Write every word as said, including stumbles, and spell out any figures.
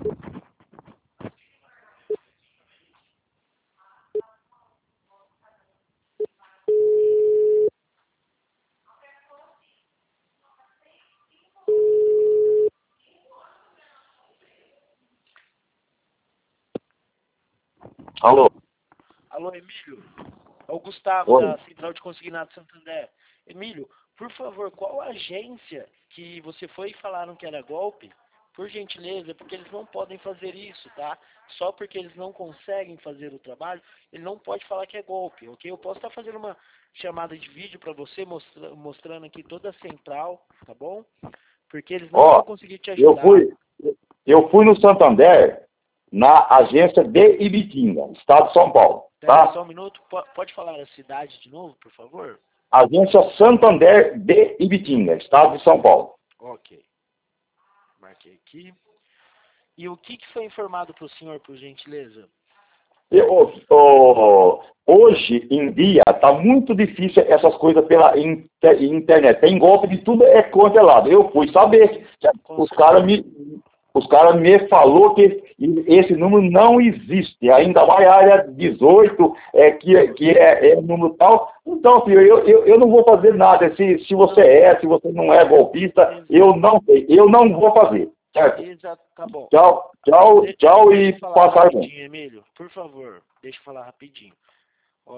Alô? Alô, Emílio? É o Gustavo, Oi. da Central de Consignado Santander. Emílio, por favor, qual agência que você foi e falaram que era golpe? Por gentileza, porque eles não podem fazer isso, tá? Só porque eles não conseguem fazer o trabalho, ele não pode falar que é golpe, ok? Eu posso estar fazendo uma chamada de vídeo para você, mostra, mostrando aqui toda a central, tá bom? Porque eles não Ó, vão conseguir te eu ajudar. fui, eu fui no Santander, na agência de Ibitinga, estado de São Paulo, Pera aí, tá? só um minuto. Po- Pode falar a cidade de novo, por favor? Agência Santander de Ibitinga, estado de São Paulo. Ok. Marquei aqui. E o que, que foi informado para o senhor, por gentileza? Eu, ó, hoje em dia está muito difícil essas coisas pela inter- internet. Tem golpe de tudo é quanto é lado. Eu fui saber. Com Os certeza. caras me, os cara me falou que esse número não existe. Ainda mais a área dezoito, é, que, que é, é número tal. Então, filho, eu, eu, eu não vou fazer nada. Se, se você é, se você não é golpista, eu não sei. Eu não vou fazer. Certo? Exato, tá bom. Tchau, tchau, De- tchau deixa e eu falar passar bem. rapidinho, Emílio. Por favor, deixa eu falar rapidinho.